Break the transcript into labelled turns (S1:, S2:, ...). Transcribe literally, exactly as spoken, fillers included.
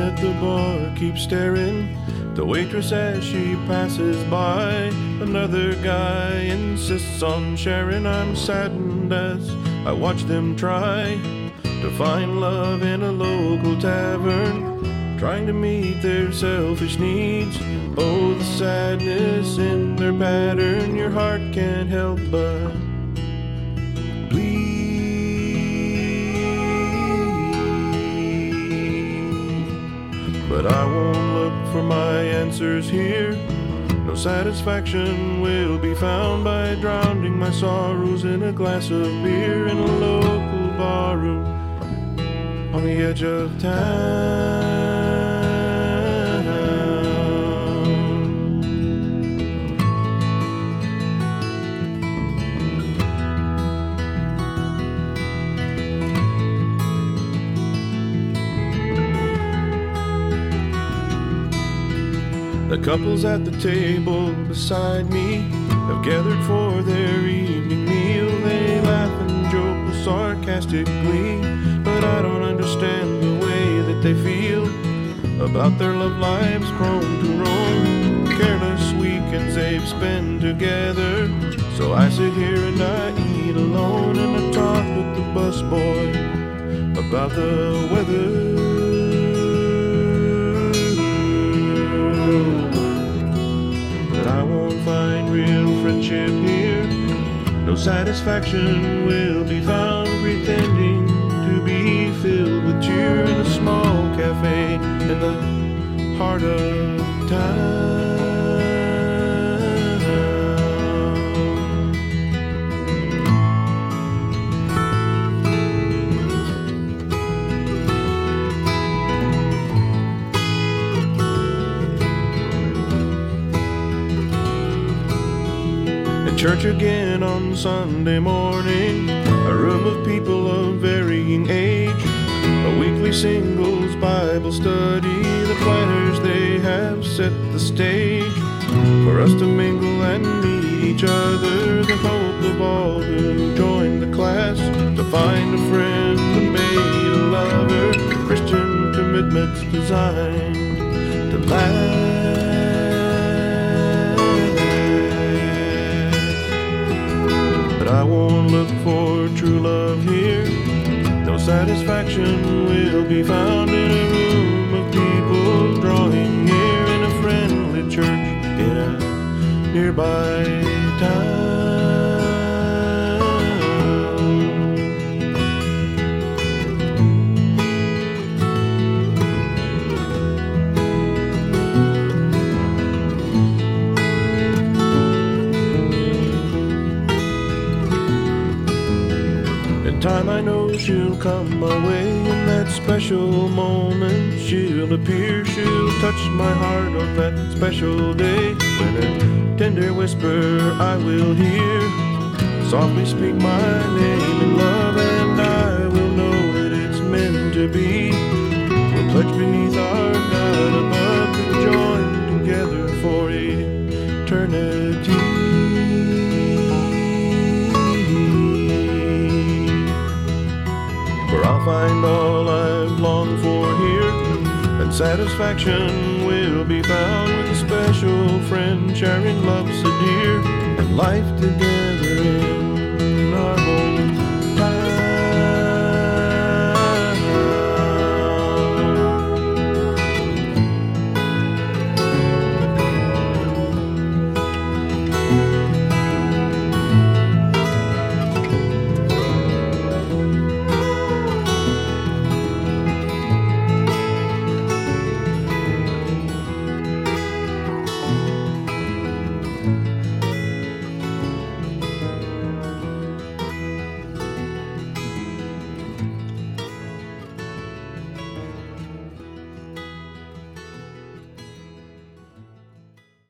S1: at the bar keep staring. The waitress as she passes by. Another guy insists on sharing. I'm saddened as I watch them try to find love in a local tavern, trying to meet their selfish needs. Oh, the sadness in their pattern, your heart can't help but bleed. But I won't look for my answers here. No satisfaction will be found by drowning my sorrows in a glass of beer in a local barroom on the edge of town. The couples at the table beside me have gathered for their evening meal. They laugh and joke with sarcastic glee, but I don't understand the way that they feel about their love lives prone to roam, careless weekends they've spent together. So I sit here and I eat alone, and I talk with the busboy about the weather. But I won't find real friendship here. No satisfaction will be found pretending to be filled with cheer in a small cafe in the heart of town. Church again on Sunday morning, a room of people of varying age, a weekly singles Bible study. The planners, they have set the stage for us to mingle and meet each other. The hope of all who join the class to find a friend, a maid, a lover, Christian commitments designed to last. But I won't look for true love here. No satisfaction will be found in a room of people drawing near, in a friendly church in a nearby town. Time I know she'll come my way. In that special moment she'll appear. She'll touch my heart on that special day, when a tender whisper I will hear softly speak my name in love, and I will know that it's meant to be. We'll pledge beneath our God above and join together for eternity. I'll find all I've longed for here, and satisfaction will be found with a special friend sharing love so dear, and life together in our home.